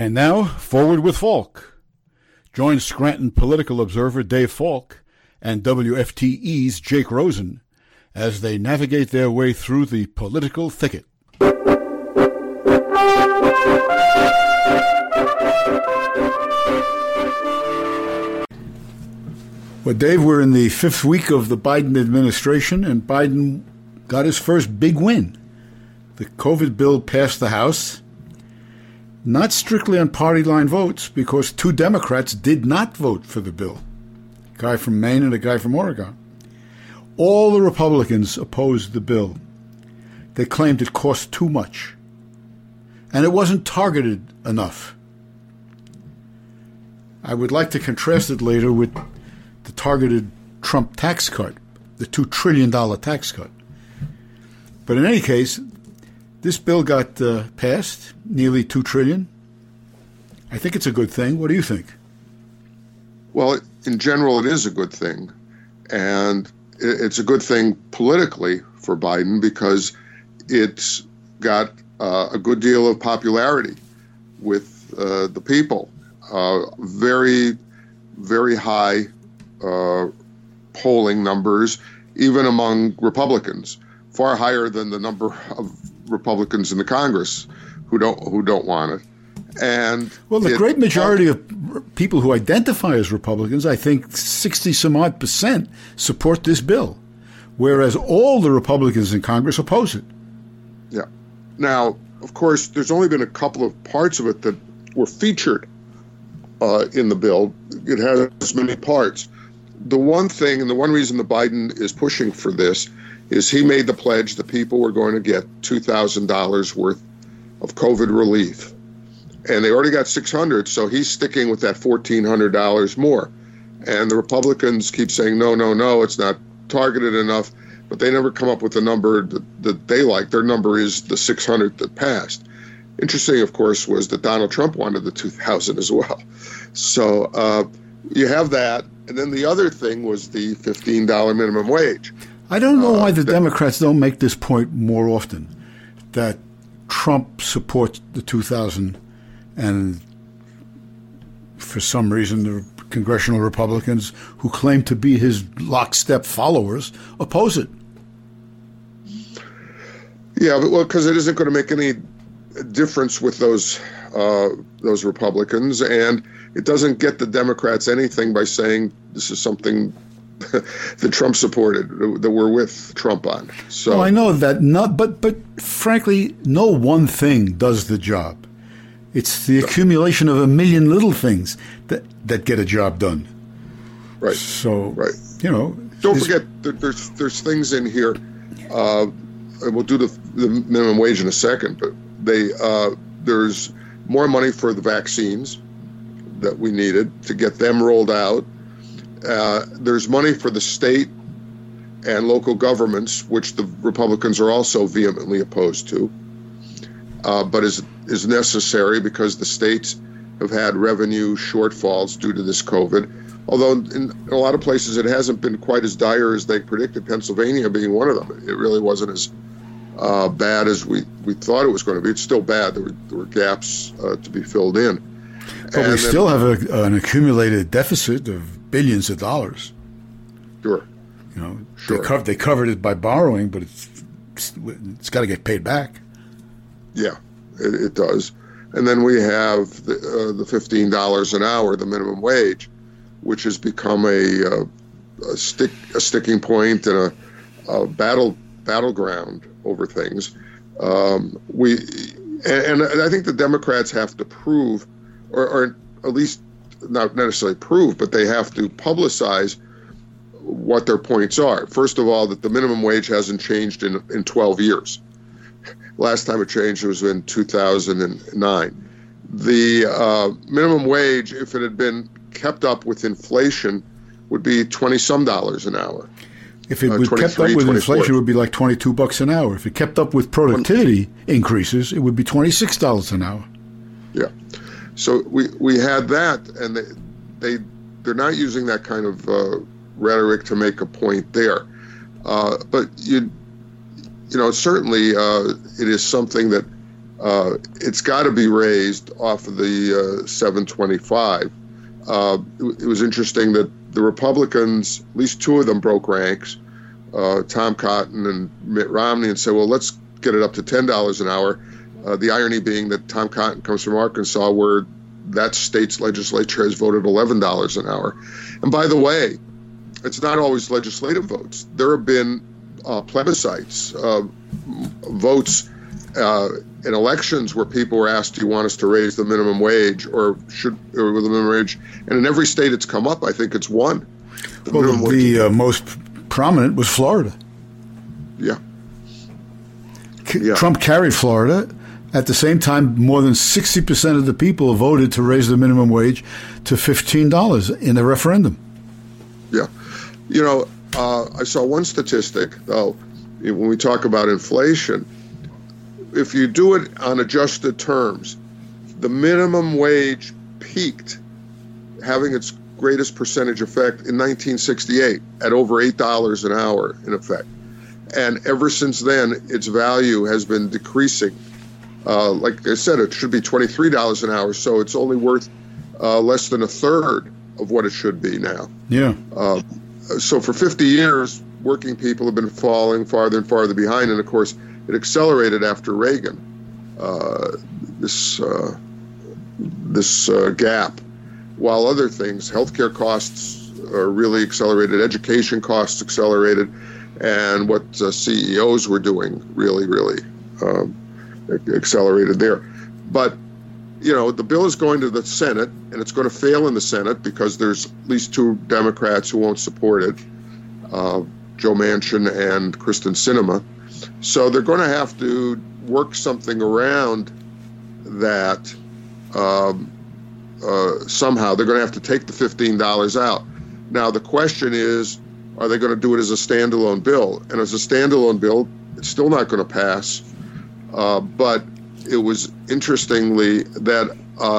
And now, Forward with Falk. Join Scranton political observer Dave Falk and WFTE's Jake Rosen as they navigate their way through the political thicket. Well, Dave, we're in the fifth week of the Biden administration, and Biden got his first big win. The COVID bill passed the House, not strictly on party line votes, because two Democrats did not vote for the bill, a guy from Maine and a guy from Oregon. All the Republicans opposed the bill. They claimed it cost too much, and it wasn't targeted enough. I would like to contrast it later with the targeted Trump tax cut, the $2 trillion tax cut. But in any case, this bill got passed, nearly $2 trillion. I think it's a good thing. What do you think? Well, in general, it is a good thing. And it's a good thing politically for Biden because it's got a good deal of popularity with the people. Very, very high polling numbers, even among Republicans, far higher than the number of Republicans in the Congress who don't want it. And well, the great majority of people who identify as Republicans, I think 60 some odd percent, support this bill, whereas all the Republicans in Congress oppose it. Yeah. Now, of course, there's only been a couple of parts of it that were featured in the bill. It has many parts. The one thing, and the one reason that Biden is pushing for this, is he made the pledge that people were going to get $2,000 worth of COVID relief. And they already got $600, so he's sticking with that $1,400 more. And the Republicans keep saying, no, it's not targeted enough, but they never come up with a number that they like. Their number is the $600 that passed. Interesting, of course, was that Donald Trump wanted the $2,000 as well. So you have that. And then the other thing was the $15 minimum wage. I don't know why the Democrats don't make this point more often, that Trump supports the $2,000 and for some reason the congressional Republicans who claim to be his lockstep followers oppose it. Yeah, well, because it isn't going to make any difference with those Republicans, and it doesn't get the Democrats anything by saying this is something that Trump supported, that we're with Trump on. So well, I know that, but frankly, no one thing does the job. It's the accumulation of a million little things that get a job done. Right. So, right. Don't forget that there's things in here. We'll do the minimum wage in a second, but there's more money for the vaccines that we needed to get them rolled out. There's money for the state and local governments, which the Republicans are also vehemently opposed to, but is necessary because the states have had revenue shortfalls due to this COVID. Although in a lot of places it hasn't been quite as dire as they predicted, Pennsylvania being one of them. It really wasn't as bad as we thought it was going to be. It's still bad. There were gaps to be filled in. But we still have an accumulated deficit of billions of dollars. Sure. Sure. They covered it by borrowing, but it's got to get paid back. Yeah, it does. And then we have the $15 an hour, the minimum wage, which has become a sticking point and a battleground over things. And I think the Democrats have to prove, or at least not necessarily prove, but they have to publicize what their points are. First of all, that the minimum wage hasn't changed in 12 years. Last time it changed was in 2009. The minimum wage, if it had been kept up with inflation, would be $20-some an hour. If it was kept up with inflation, it would be like $22 an hour. If it kept up with productivity increases, it would be $26 an hour. Yeah. So we had that, and they're not using that kind of rhetoric to make a point there. But certainly it is something that It's got to be raised off of the 725. It was interesting that the Republicans, at least two of them, broke ranks, Tom Cotton and Mitt Romney, and said, well, let's get it up to $10 an hour. The irony being that Tom Cotton comes from Arkansas, where that state's legislature has voted $11 an hour. And by the way, it's not always legislative votes. There have been plebiscites, votes in elections where people were asked, do you want us to raise the minimum wage or the minimum wage? And in every state it's come up. I think it's won. The most prominent was Florida. Yeah. Trump carried Florida. At the same time, more than 60% of the people voted to raise the minimum wage to $15 in the referendum. Yeah. You know, I saw one statistic, though, when we talk about inflation. If you do it on adjusted terms, the minimum wage peaked, having its greatest percentage effect in 1968 at over $8 an hour, in effect. And ever since then, its value has been decreasing. Like I said, it should be $23 an hour, so it's only worth less than a third of what it should be now. Yeah. So for 50 years, working people have been falling farther and farther behind, and of course, it accelerated after Reagan. This gap, while other things, healthcare costs really accelerated, education costs accelerated, and what CEOs were doing really accelerated there. But, you know, the bill is going to the Senate, and it's going to fail in the Senate because there's at least two Democrats who won't support it, Joe Manchin and Kristen Sinema. So they're going to have to work something around that somehow. They're going to have to take the $15 out. Now, the question is, are they going to do it as a standalone bill? And as a standalone bill, it's still not going to pass. But it was interestingly that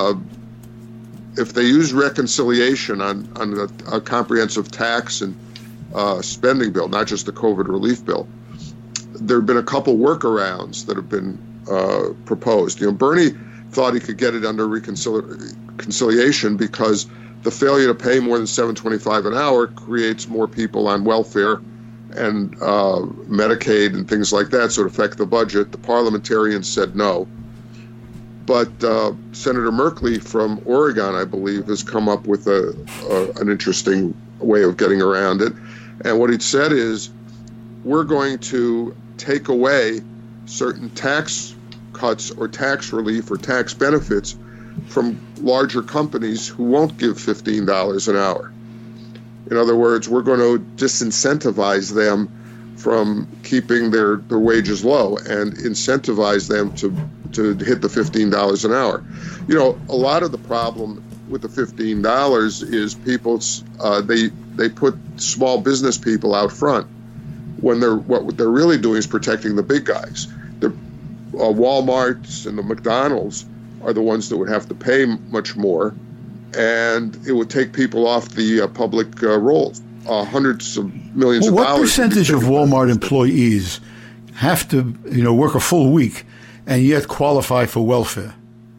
if they use reconciliation on a comprehensive tax and spending bill, not just the COVID relief bill, there have been a couple workarounds that have been proposed. You know, Bernie thought he could get it under reconciliation because the failure to pay more than $7.25 an hour creates more people on welfare and Medicaid and things like that, so it affect the budget. The parliamentarians said no. But Senator Merkley from Oregon, I believe, has come up with an interesting way of getting around it. And what he'd said is, we're going to take away certain tax cuts or tax relief or tax benefits from larger companies who won't give $15 an hour. In other words, we're going to disincentivize them from keeping their wages low and incentivize them to hit the $15 an hour. You know, a lot of the problem with the $15 is people, they put small business people out front when what they're really doing is protecting the big guys. The Walmarts and the McDonald's are the ones that would have to pay much more, and it would take people off the public rolls. Hundreds of millions of dollars. What percentage of Walmart employees have to, work a full week and yet qualify for welfare?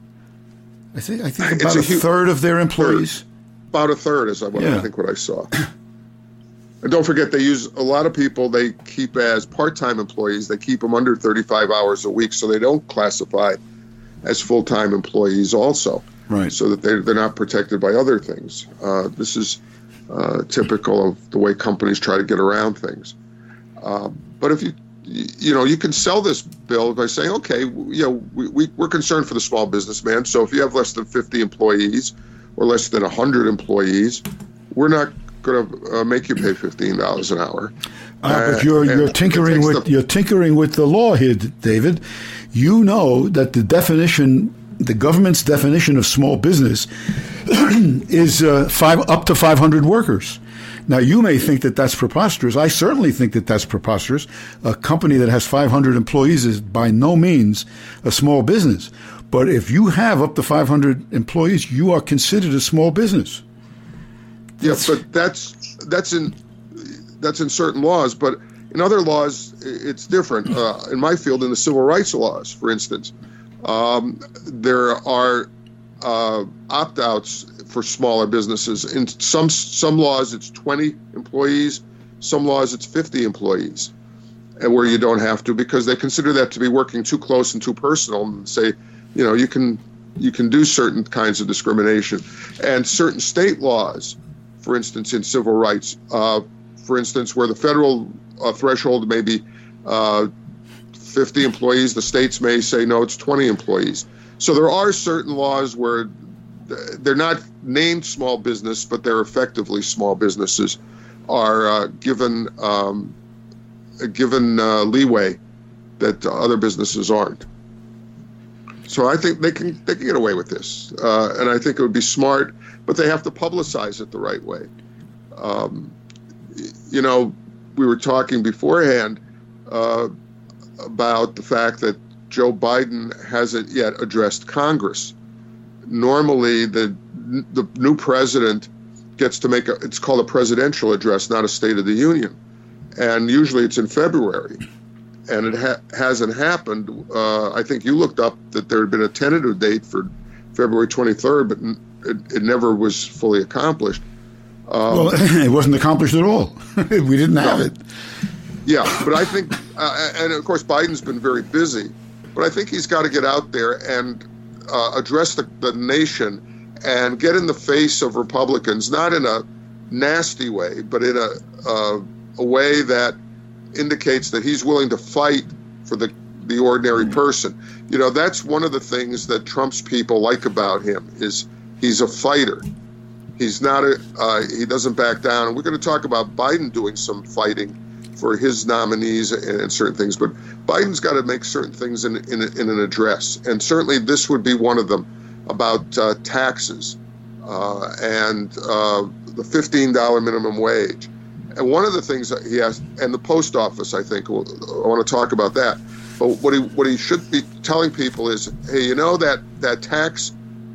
I think about a third of their employees. About a third is I think what I saw. And don't forget, they use a lot of people they keep as part-time employees. They keep them under 35 hours a week, so they don't classify as full-time employees also. Right. So that they're not protected by other things. This is typical of the way companies try to get around things. But if you can sell this bill by saying, okay, we're concerned for the small businessman. So if you have less than 50 employees or less than 100 employees, we're not going to make you pay $15 an hour. But you're tinkering with the law here, David. You know that the government's definition of small business is up to 500 workers. Now, you may think that that's preposterous. I certainly think that that's preposterous. A company that has 500 employees is by no means a small business. But if you have up to 500 employees, you are considered a small business. Yes, but that's in certain laws. But in other laws, it's different. In my field, in the civil rights laws, for instance, There are opt-outs for smaller businesses. In some laws, it's 20 employees. Some laws, it's 50 employees, and where you don't have to, because they consider that to be working too close and too personal, and say, you can do certain kinds of discrimination. And certain state laws, for instance, in civil rights, for instance, where the federal threshold may be 50 employees, the states may say, no, it's 20 employees. So there are certain laws where they're not named small business, but they're effectively small businesses, are given leeway that other businesses aren't. So I think they can get away with this, and I think it would be smart, but they have to publicize it the right way. We were talking beforehand about the fact that Joe Biden hasn't yet addressed Congress. Normally, the new president gets to make it's called a presidential address, not a State of the Union, and usually it's in February. And it hasn't happened. I think you looked up that there had been a tentative date for February 23rd, but it never was fully accomplished. Well, it wasn't accomplished at all. We didn't have it. Yeah, but I think, and of course Biden's been very busy, but I think he's got to get out there and address the nation and get in the face of Republicans, not in a nasty way, but in a way that indicates that he's willing to fight for the ordinary person. That's one of the things that Trump's people like about him, is he's a fighter. He's not he doesn't back down. And we're going to talk about Biden doing some fighting for his nominees and certain things, but Biden's got to make certain things in an address, and certainly this would be one of them, about taxes and the $15 minimum wage. And one of the things that he has, and the post office, I think, I want to talk about that. But what he should be telling people is, hey, that tax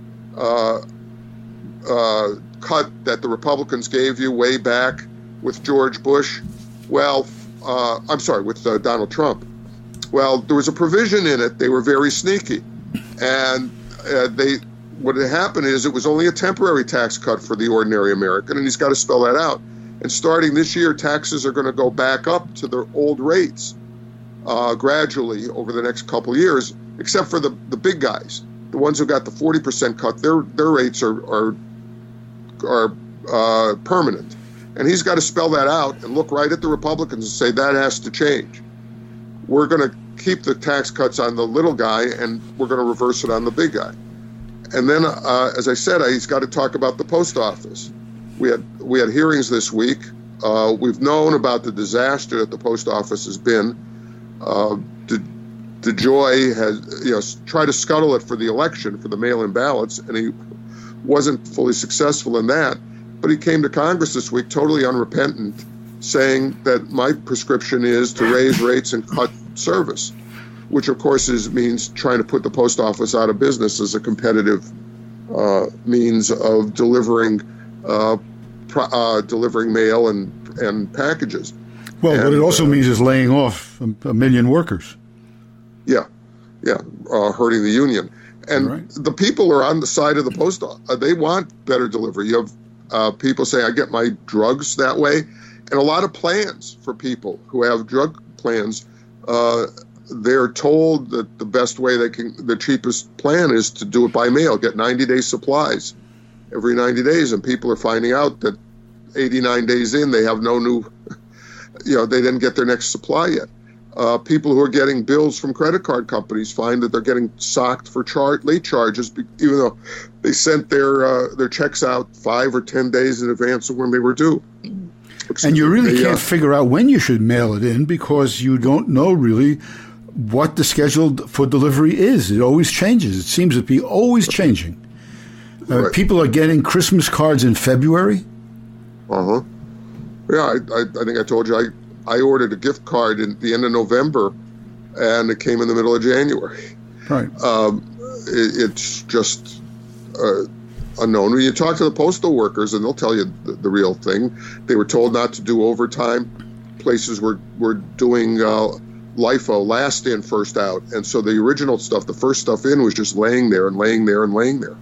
cut that the Republicans gave you way back with George Bush? Well, with Donald Trump. Well, there was a provision in it. They were very sneaky. And what had happened is it was only a temporary tax cut for the ordinary American, and he's got to spell that out. And starting this year, taxes are going to go back up to their old rates gradually over the next couple of years, except for the big guys, the ones who got the 40% cut. Their rates are permanent. And he's got to spell that out and look right at the Republicans and say that has to change. We're going to keep the tax cuts on the little guy, and we're going to reverse it on the big guy. And then, as I said, he's got to talk about the post office. We had hearings this week. We've known about the disaster that the post office has been. DeJoy has tried to scuttle it for the election, for the mail-in ballots, and he wasn't fully successful in that. But he came to Congress this week totally unrepentant, saying that my prescription is to raise rates and cut service, which of course means trying to put the post office out of business as a competitive means of delivering mail and packages. Well, what it also means is laying off a million workers. Yeah, hurting the union. And right. The people are on the side of the post office. They want better delivery. You have people say, I get my drugs that way. And a lot of plans for people who have drug plans, they're told that the best way the cheapest plan is to do it by mail, get 90-day supplies every 90 days. And people are finding out that 89 days in, they have no new, they didn't get their next supply yet. People who are getting bills from credit card companies find that they're getting socked for late charges, even though they sent their checks out 5 or 10 days in advance of when they were due. And you really can't figure out when you should mail it in, because you don't know really what the schedule for delivery is. It always changes. It seems to be always changing. Right. People are getting Christmas cards in February. Uh-huh. Yeah, I think I told you I ordered a gift card at the end of November, and it came in the middle of January. Right. It's just unknown. When you talk to the postal workers, and they'll tell you the real thing. They were told not to do overtime. Places were doing LIFO, last in, first out. And so the original stuff, the first stuff in, was just laying there and laying there and laying there.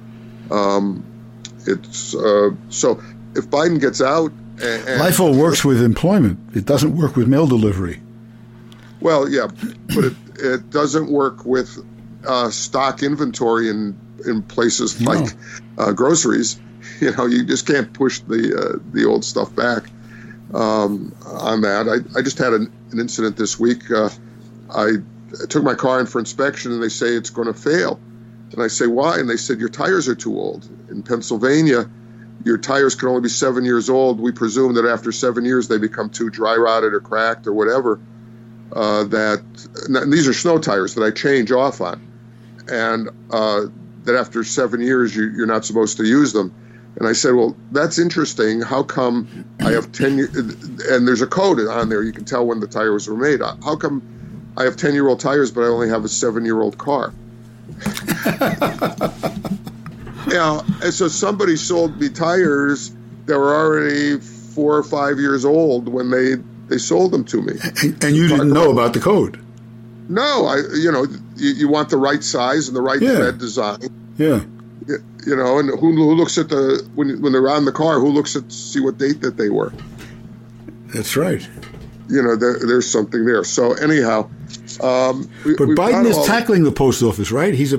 So if Biden gets out... LIFO works with employment. It doesn't work with mail delivery. Well, yeah, but it doesn't work with stock inventory in places like groceries. You know, you just can't push the old stuff back on that. I just had an incident this week. I took my car in for inspection, and they say it's going to fail. And I say, why? And they said, your tires are too old. In Pennsylvania, your tires can only be 7 years old. We presume that after 7 years, they become too dry rotted or cracked or whatever. And these are snow tires that I change off on. And that after 7 years, you're not supposed to use them. And I said, well, that's interesting. How come I have 10 years, and there's a code on there. You can tell when the tires were made. How come I have 10-year-old tires, but I only have a 7-year-old car? And so somebody sold me tires that were already 4 or 5 years old when they sold them to me. And you didn't know about the code? No, you want the right size and the right thread design. Yeah. You know, and who looks at when they're on the car, who looks at see what date that they were? That's right. You know, there's something there. So anyhow, but Biden is tackling the post office, right? He's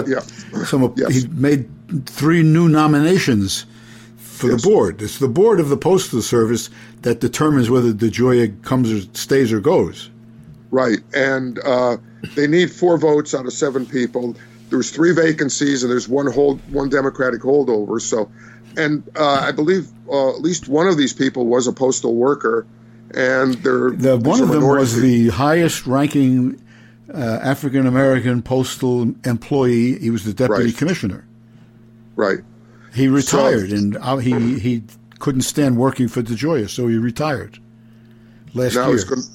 made 3 new nominations for the board. It's the board of the Postal Service that determines whether DeGioia comes or stays or goes. Right, and they need 4 votes out of 7 people. There's 3 vacancies, and there's one Democratic holdover. So, and I believe at least one of these people was a postal worker, and one of them was the highest-ranking African American postal employee. He was the deputy commissioner. Right. He retired, and he couldn't stand working for DeGioia, so he retired last year.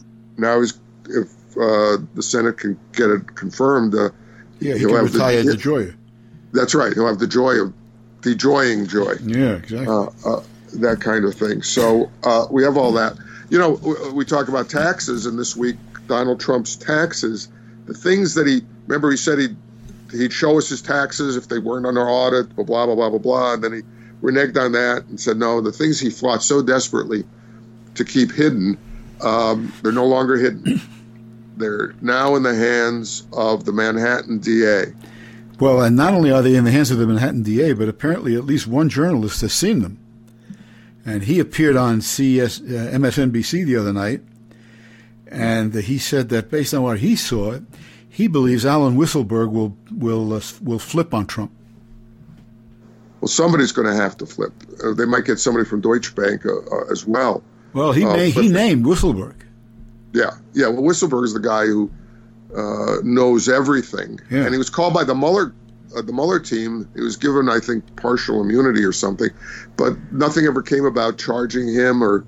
If the Senate can get it confirmed, he can retire DeGioia. That's right. He'll have the joy of DeGioing joy. Yeah, exactly. That kind of thing. So we have all that. You know, we talk about taxes, and this week Donald Trump's taxes, the things that he said he'd show us his taxes if they weren't under audit, blah, blah, blah, blah, blah. And then he reneged on that and said, no, the things he fought so desperately to keep hidden, they're no longer hidden. They're now in the hands of the Manhattan DA. Well, and not only are they in the hands of the Manhattan DA, but apparently at least one journalist has seen them. And he appeared on MSNBC the other night, and he said that based on what he saw, he believes Alan Weisselberg will flip on Trump. Well, somebody's going to have to flip. They might get somebody from Deutsche Bank as well. Well, he named Weisselberg. Yeah. Well, Weisselberg is the guy who knows everything, and he was called by the Mueller team. He was given, I think, partial immunity or something, but nothing ever came about charging him or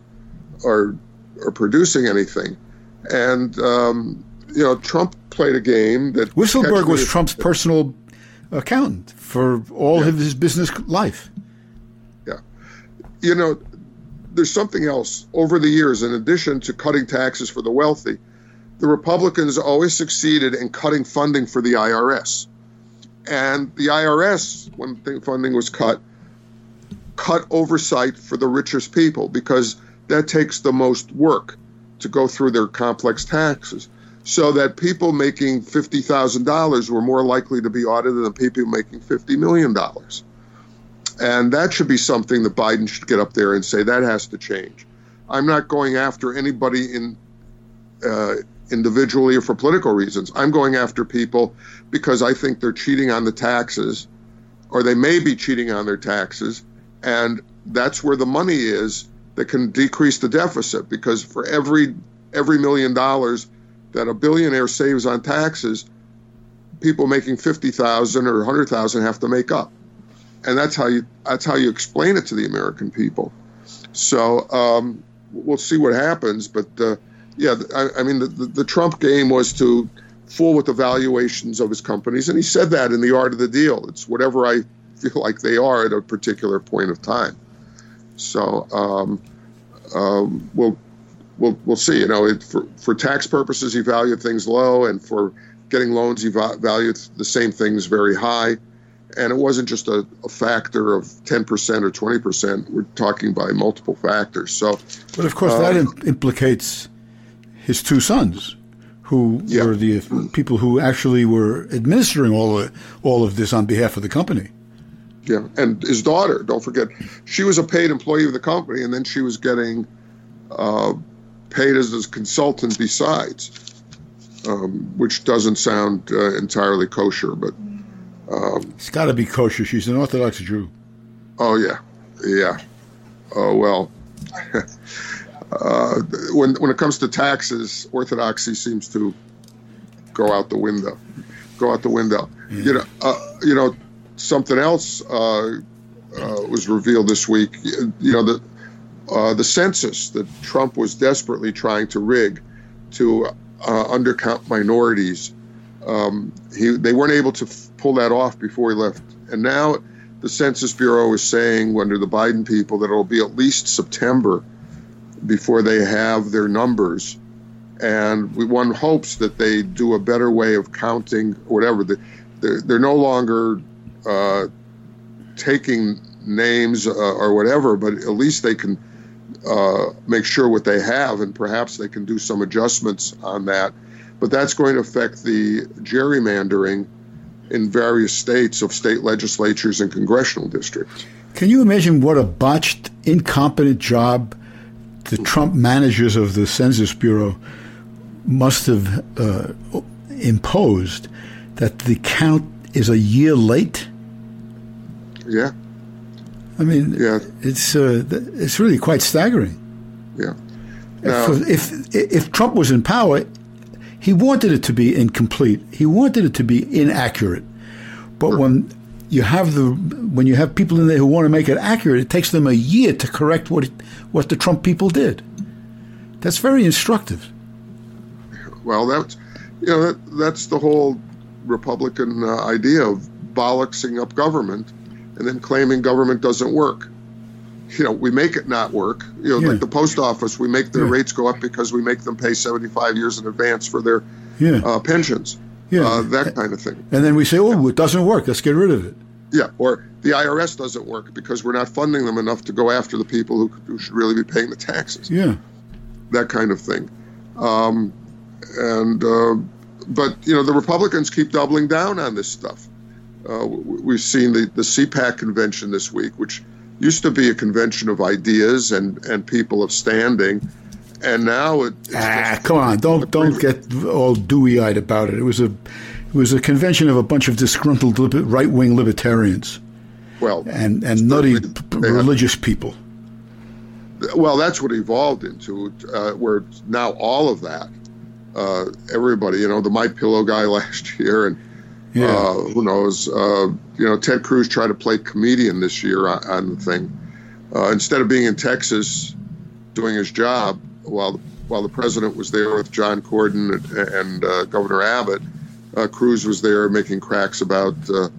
producing anything. And Trump played a game that Weisselberg was Trump's personal accountant for all of his business life. Yeah. You know, there's something else. Over the years, in addition to cutting taxes for the wealthy, the Republicans always succeeded in cutting funding for the IRS. And the IRS, when funding was cut oversight for the richest people, because that takes the most work to go through their complex taxes. So that people making $50,000 were more likely to be audited than people making $50 million. And that should be something that Biden should get up there and say, that has to change. I'm not going after anybody individually or for political reasons. I'm going after people because I think they're cheating on the taxes, or they may be cheating on their taxes, and that's where the money is that can decrease the deficit, because for every $1 million that a billionaire saves on taxes, people making $50,000 or $100,000 have to make up. And that's how you explain it to the American people. So we'll see what happens. But the Trump game was to fool with the valuations of his companies, and he said that in The Art of the Deal. It's whatever I feel like they are at a particular point of time. So we'll see. For tax purposes, he valued things low, and for getting loans, he valued the same things very high. And it wasn't just a factor of 10% or 20%. We're talking by multiple factors. So, but of course, that implicates his two sons, who were the people who actually were administering all of this on behalf of the company. Yeah, and his daughter, don't forget, she was a paid employee of the company, and then she was getting paid as a consultant besides, which doesn't sound entirely kosher, but... it's got to be kosher. She's an Orthodox Jew. Oh, yeah. Oh, well, when it comes to taxes, Orthodoxy seems to go out the window. Yeah. Something else was revealed this week. The census that Trump was desperately trying to rig to undercount minorities. They weren't able to pull that off before he left. And now the Census Bureau is saying, under the Biden people, that it'll be at least September before they have their numbers. And one hopes that they do a better way of counting, whatever. They're no longer taking names or whatever, but at least they can make sure what they have, and perhaps they can do some adjustments on that. But that's going to affect the gerrymandering in various states of state legislatures and congressional districts. Can you imagine what a botched, incompetent job the Trump managers of the Census Bureau must have imposed, that the count is a year late? Yeah. I mean, it's really quite staggering. Yeah. Now, if Trump was in power, he wanted it to be incomplete. He wanted it to be inaccurate. But when you have people in there who want to make it accurate, it takes them a year to correct what the Trump people did. That's very instructive. Well, that's the whole Republican idea of bollocksing up government and then claiming government doesn't work. We make it not work. Like the post office, we make their rates go up because we make them pay 75 years in advance for their pensions. That kind of thing. And then we say, it doesn't work. Let's get rid of it. Yeah, or the IRS doesn't work because we're not funding them enough to go after the people who should really be paying the taxes. Yeah. That kind of thing. But the Republicans keep doubling down on this stuff. We've seen the CPAC convention this week, which used to be a convention of ideas and people of standing, and now it's come on, don't get all dewy-eyed about it. It was a convention of a bunch of disgruntled right-wing libertarians, and nutty religious people. Well, that's what evolved into, where now all of that, everybody, the MyPillow guy last year, and who knows, Ted Cruz tried to play comedian this year on the thing. Instead of being in Texas doing his job while the president was there with John Corden and Governor Abbott, Cruz was there making cracks about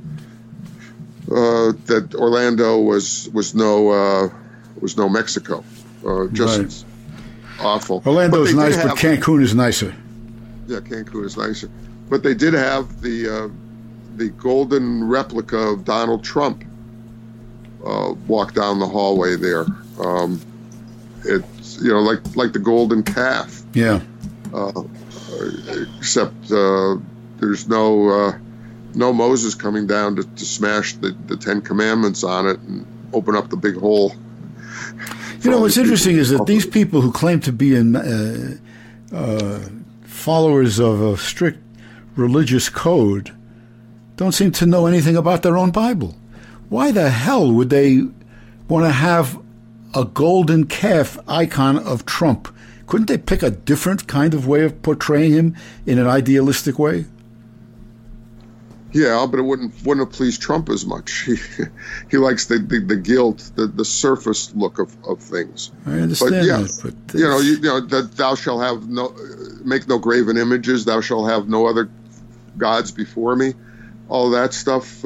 that Orlando was no Mexico. Just awful. Orlando's nice, but Cancun is nicer. Yeah, Cancun is nicer. But they did have the golden replica of Donald Trump walk down the hallway there. It's like the golden calf. Yeah. Except there's no Moses coming down to smash the Ten Commandments on it and open up the big hole. What's interesting is that these people who claim to be followers of a strict religious code don't seem to know anything about their own Bible. Why the hell would they want to have a golden calf icon of Trump? Couldn't they pick a different kind of way of portraying him in an idealistic way? Yeah, but it wouldn't have pleased Trump as much. He likes the guilt, the surface look of things. I understand that, but that thou shalt have make no graven images. Thou shalt have no other gods before me. All that stuff.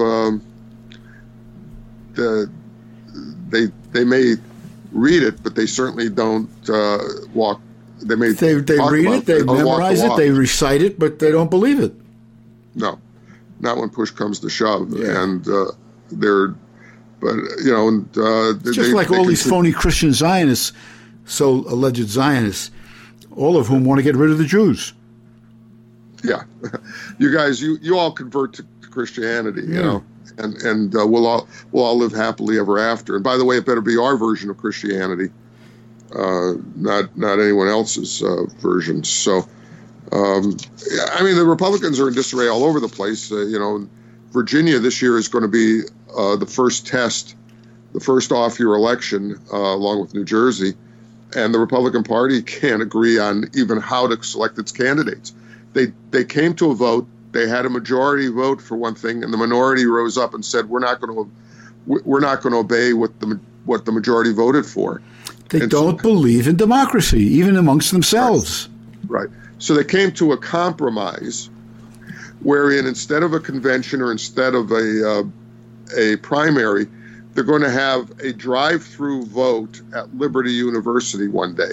They may read it, but they certainly don't walk They read it, they memorize it, they recite it, but they don't believe it. No, not when push comes to shove. Yeah. And they're, but you know, it's just like all these phony Christian Zionists, so alleged Zionists, all of whom want to get rid of the Jews. Yeah, you guys, you all convert to Christianity, you know, and we'll all live happily ever after. And by the way, it better be our version of Christianity, not anyone else's version. So, I mean, the Republicans are in disarray all over the place. You know, Virginia this year is going to be the first test, the first off-year election, along with New Jersey, and the Republican Party can't agree on even how to select its candidates. They came to a vote. They had a majority vote for one thing, and the minority rose up and said, "We're not going to obey what the majority voted for." They don't believe in democracy, even amongst themselves. Right. So they came to a compromise, wherein instead of a convention or instead of a primary, they're going to have a drive-through vote at Liberty University one day.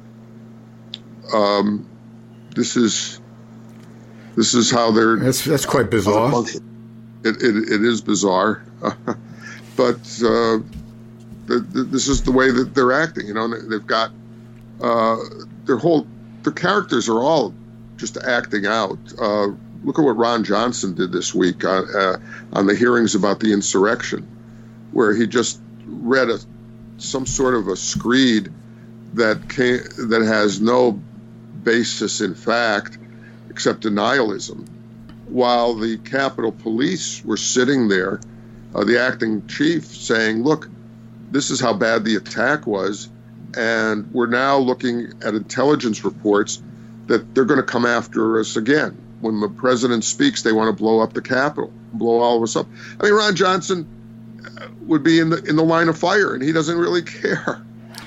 This is how they're. That's quite bizarre. It is bizarre, but this is the way that they're acting. You know, they've got their characters are all just acting out. Look at what Ron Johnson did this week on the hearings about the insurrection, where he just read some sort of a screed that has no basis in fact except denialism, while the Capitol Police were sitting there, the acting chief saying, "Look, this is how bad the attack was, and we're now looking at intelligence reports that they're going to come after us again. When the president speaks, they want to blow up the Capitol, blow all of us up." I mean, Ron Johnson would be in the line of fire, and he doesn't really care.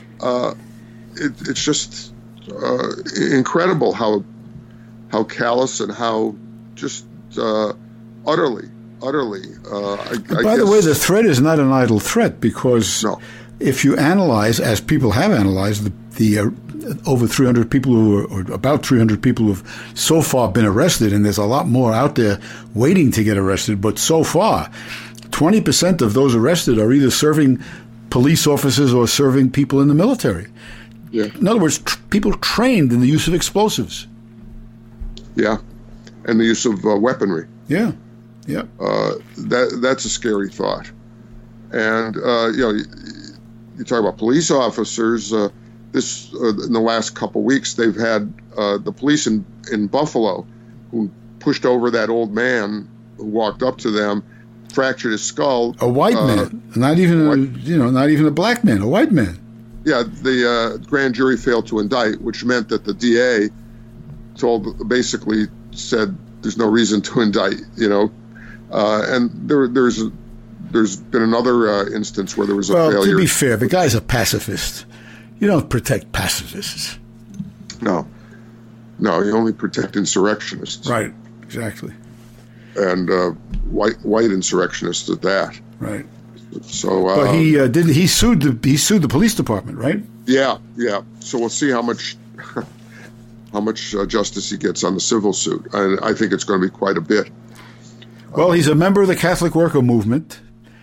It's just incredible how callous and how just utterly. By the way, the threat is not an idle threat, because if you analyze, as people have analyzed, the over 300 people or about 300 people who have so far been arrested, and there's a lot more out there waiting to get arrested, but so far, 20% of those arrested are either serving police officers or serving people in the military. Yeah. In other words, people trained in the use of explosives. Yeah, and the use of weaponry. Yeah. That's a scary thought. And you talk about police officers. In the last couple weeks, they've had the police in Buffalo who pushed over that old man who walked up to them, fractured his skull. A white man, not even a black man, a white man. Yeah, the grand jury failed to indict, which meant that the DA basically said there's no reason to indict. And there's been another instance where there was a failure. Well, to be fair, the guy's a pacifist. You don't protect pacifists. No, you only protect insurrectionists. Right, exactly. And white insurrectionists at that. Right. So, but he sued the police department, right? Yeah. So we'll see how much justice he gets on the civil suit. And I think it's going to be quite a bit. Well, he's a member of the Catholic Worker Movement,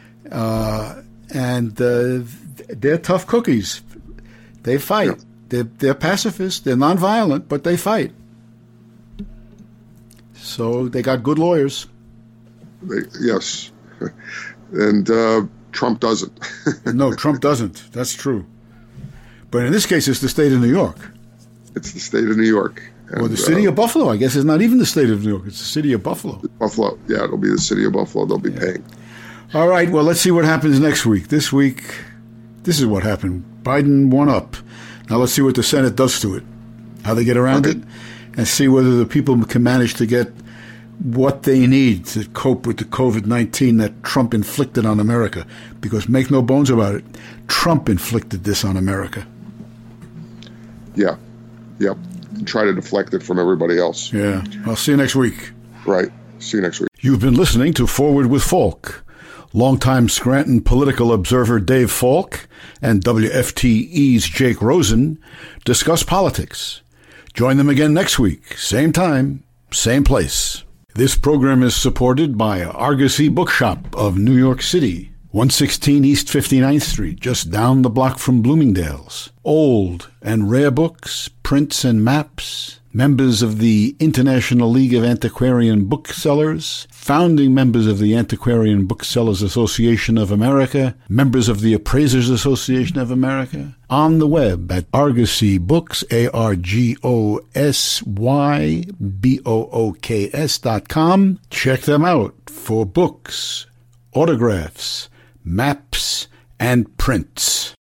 and they're tough cookies. They fight. Yeah. They're pacifists. They're nonviolent, but they fight. So they got good lawyers. Yes. And Trump doesn't. No, Trump doesn't. That's true. But in this case, it's the state of New York. It's the state of New York. Or the city of Buffalo, I guess. It's not even the state of New York. It's the city of Buffalo. Buffalo. Yeah, it'll be the city of Buffalo. They'll be paying. All right. Well, let's see what happens next week. This week, this is what happened. Biden won up. Now let's see what the Senate does to it, how they get around it, and see whether the people can manage to get what they need to cope with the COVID-19 that Trump inflicted on America. Because make no bones about it, Trump inflicted this on America. Yeah. Yep. And try to deflect it from everybody else. Yeah. I'll see you next week. Right. See you next week. You've been listening to Forward with Falk. Longtime Scranton political observer Dave Falk and WFTE's Jake Rosen discuss politics. Join them again next week, same time, same place. This program is supported by Argosy Bookshop of New York City, 116 East 59th Street, just down the block from Bloomingdale's. Old and rare books, prints and maps, members of the International League of Antiquarian Booksellers, founding members of the Antiquarian Booksellers Association of America, members of the Appraisers Association of America, on the web at Argosybooks, ARGOSYBOOKS.com. Check them out for books, autographs, maps, and prints.